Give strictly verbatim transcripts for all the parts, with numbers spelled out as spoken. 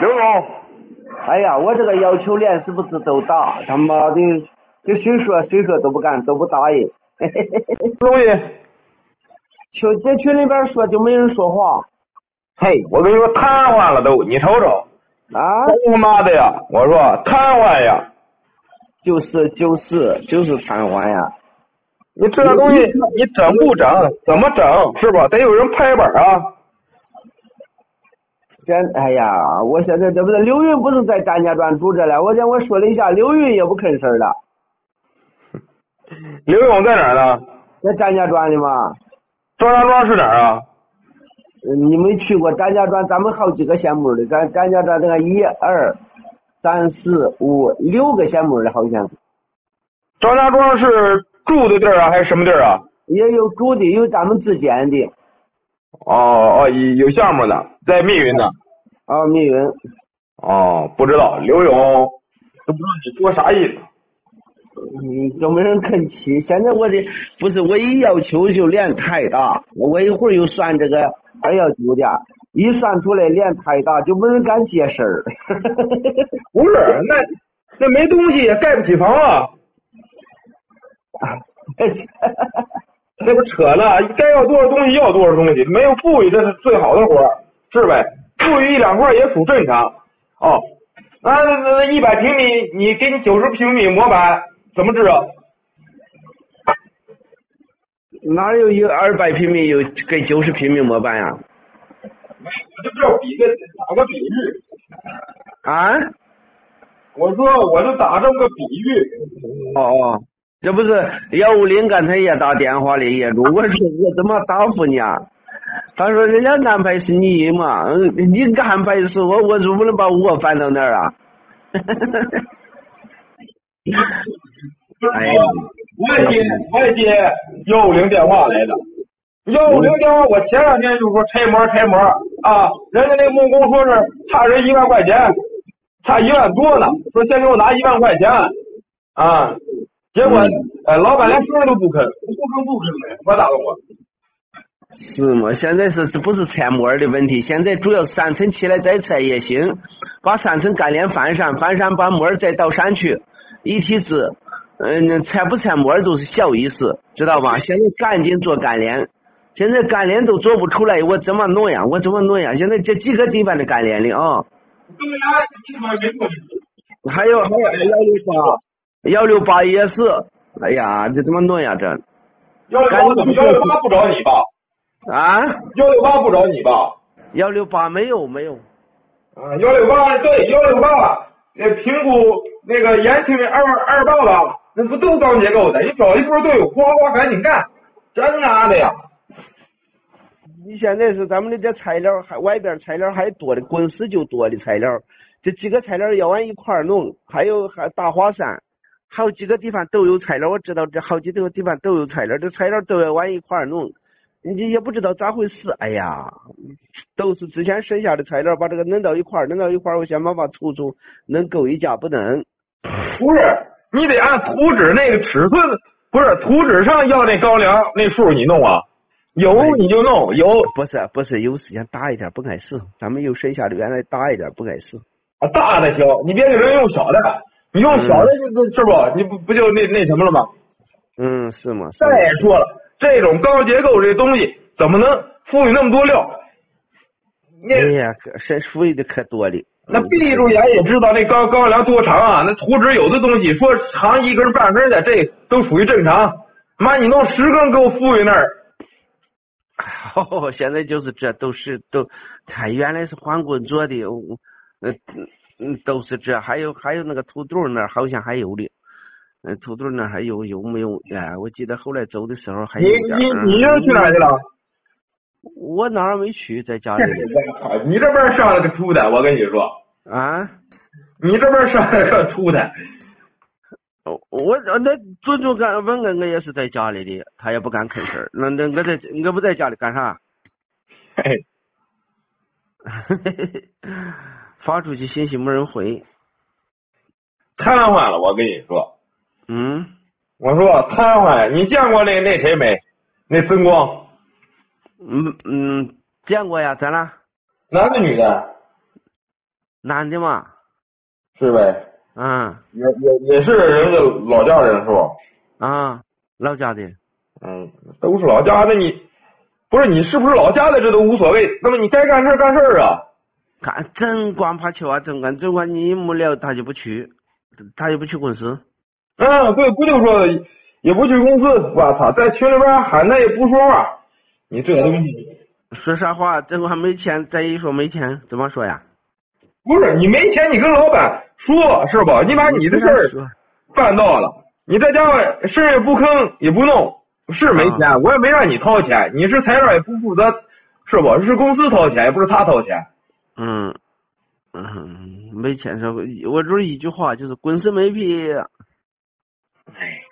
刘总， 哎呀，我这个要求连是不是都打？他妈的，这谁说谁说都不敢，都不答应。 东西， 群在群里边说就没人说话。 嘿，我跟你说瘫痪了都，你瞅瞅。 啊？ 真他妈的呀！我说瘫痪呀。 就是就是就是瘫痪呀。 你这东西你整不整？怎么整？是吧？得有人拍板啊。 现哎呀，我现在这不是刘云不是在张家庄住着了？我讲我说了一下，刘云也不吭声了。 刘勇在哪儿呢？ 在张家庄的嘛。 张家庄是哪儿啊？ 你没去过张家庄？咱们好几个县木的，咱张家庄这个一二三四五六个县木的，好像。 张家庄是住的地儿啊，还是什么地儿啊？ 也有住的，有咱们自建的。 哦哦，有项目的，在密云呢。 哦，密云。 哦，不知道刘勇，都不知道你说啥意思。 嗯，都没人肯去。现在我的不是我一要求就脸太大，我一会儿又算这个二幺九的，一算出来脸太大，就没人敢接事儿。 不是，那那没东西也盖不起房啊。这不扯呢？该要多少东西要多少东西，没有富裕这是最好的活儿，是呗？富裕一两块也属正常。哦，那那那一百平米，你给你九十平米模板怎么治啊？ 哪有有二百平米有给九十平米模板呀？ 我就这比个打个比喻。 啊？ 我说我就打这么个比喻。 哦哦。这不是幺五零刚才也打电话的业主，我说我怎么答复你啊？他说人家安排是你嘛，你安排是我，我就不能把我翻到那儿啊。哎呀， 我也接我也接幺五零电话来的。幺五零电话我前两天就说拆模拆模啊，人家那木工说是差人一万块钱，差一万多呢，说先给我拿一万块钱啊。结果，哎，老板连说都不肯，不吭不吭的，我咋弄啊？ 是吗？现在是不是拆模的问题？现在主要三层起来再拆也行，把三层干连翻上，翻上把模再倒上去，一体式。嗯，拆不拆模都是小意思，知道吧？现在赶紧做干连，现在干连都做不出来，我怎么弄呀？我怎么弄呀？现在这几个地方的干连的啊。还有还有幺六八。幺六八也是，哎呀，这怎么弄呀？这幺六八怎么幺六八不找你吧？ 啊？ 幺六八不找你吧？ 幺六八没有没有。 啊，幺六八对幺六八，那评估那个延庆二二道了，那不都钢结构的？你找一波队友，哗哗赶紧干，真拿的呀！ 你现在是咱们的这材料还外边材料还多的，滚石就多的材料，这几个材料要往一块儿弄，还有还大华山。好几个地方都有材料，我知道这好几个地方都有材料，这材料都要往一块儿弄，你也不知道咋回事。哎呀，都是之前剩下的材料，把这个弄到一块儿，弄到一块儿，我想办法突出，能够一家不能。 不是，你得按图纸那个尺寸，不是图纸上要那高粱那数你弄啊，有你就弄，有不是不是有时间大一点不碍事，咱们有剩下的原来大一点不碍事。 啊，大的行，你别给人用小的。你用小的就、嗯、是不？你不不就那那什么了吗？ 嗯，是吗？ 再说了，这种高结构这东西怎么能赋予那么多料？ 哎呀，是赋予的可多了。 那闭住眼也知道那高高粱多长啊！那图纸有的东西说长一根半根的，这都属于正常。妈，你弄十根给我赋予那儿。 哦，现在就是这都是都，他原来是黄棍做的，呃。嗯，都是这，还有还有那个土豆那儿好像还有的，嗯，土豆那儿还有有没有？哎，我记得后来走的时候还有点。 你你你又去哪去了？ 我哪儿没去，在家里。 你这边上了个秃的，我跟你说。 啊？ 你这边上了个秃的。 我那尊重干问我，我也是在家里的，他也不敢吭声。那那我在我不在家里干啥？ 嘿。 发出去信息没人回， 瘫痪了。我跟你说， 嗯， 我说瘫痪，你见过那那谁没？那曾光， 嗯嗯，见过呀，咋了？ 男的女的？ 男的嘛。 是呗。 嗯。 也也也是人家老家人是吧？ 啊，老家的。 嗯，都是老家的你，不是你是不是老家的这都无所谓，那么你该干事干事啊。 干真管怕去啊，真管真管你一无聊他就不去，他就不去公司。 嗯，对，不就说也不去公司，我操，在群里边喊他也不说话，你这东西说啥话？真管没钱，再一说没钱怎么说呀？ 不是你没钱，你跟老板说是吧？你把你的事儿办到了，你在家事也不吭也不弄，是没钱，啊、我也没让你掏钱，你是材料也不负责，是不？是公司掏钱，也不是他掏钱。 嗯嗯，没钱说，我就是一句话，就是滚石没皮。 哎，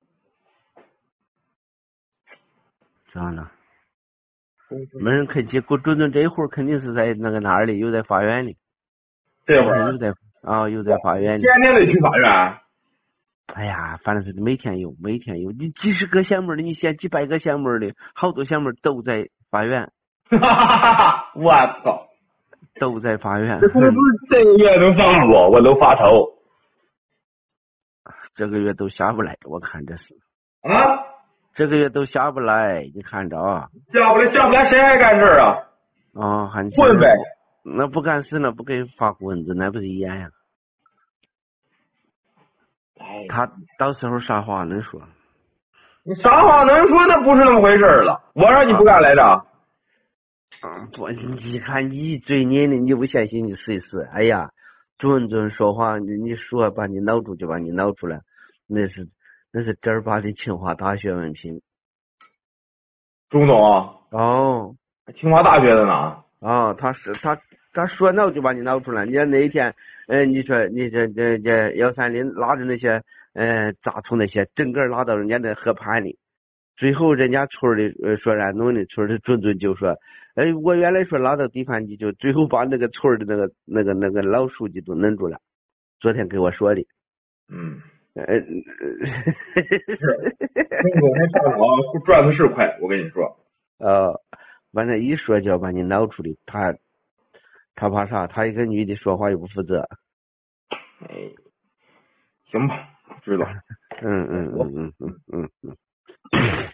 咋了？没人肯接，准准这一会儿肯定是在那个哪儿里，又在法院里。 这会儿又在啊、哦，又在法院里。 天天得去法院。 哎呀，反正是每天有，每天有。你几十个项目的，你选几百个项目的，好多项目都在法院。 哈哈哈哈！我操， 都在法院。 这工资这个月能发不？我都发愁。 这个月都下不来，我看这是。 啊？ 这个月都下不来，你看着啊。 下不来，下不来，谁还干事啊？ 哦，还混呗。 那不干事那不给发工资，那不是一样呀？他到时候啥话能说？ 你啥话能说？那不是那么回事了。我让你不干来着。 嗯，不，你看你嘴黏的，你不相信你试一试。哎呀，准准说话，你你说把你挠住就把你挠出来，那是那是正儿八经清华大学文凭。 钟总。 哦， 清华大学的呢？ 哦，他是他他说挠就把你挠出来。你看那一天，嗯，你说你这这这幺三零拉着那些嗯杂土那些，整个拉到人家那河畔里，最后人家村里呃说俺弄的村的准准就说，哎，我原来说拉到地盘，你就最后把那个村的那个那个那个老书记都弄住了，昨天给我说的。 嗯。 呃， 是，钟总还上网赚的是快，我跟你说。 呃，反正一说就要把你挠出来，他他怕啥？他一个女的说话又不负责。 哎，行吧，知道。 嗯嗯嗯嗯嗯嗯嗯。